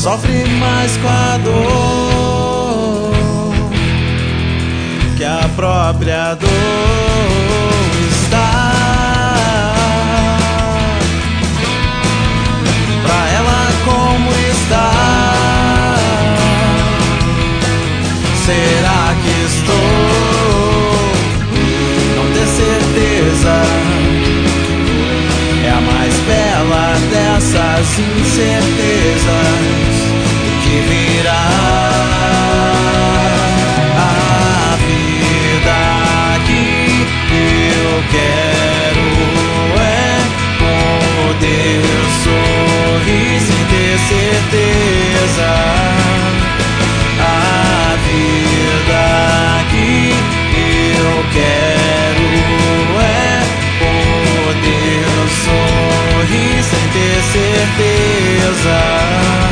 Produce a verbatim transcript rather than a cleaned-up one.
sofre mais com a dor que a própria dor está. Pra ela como está? Será que estou? Não ter certeza é a mais bela dessas incertezas. O que virá? A vida que eu quero é poder sorrir sem ter certeza. A vida que eu quero é poder sorrir sem ter certeza.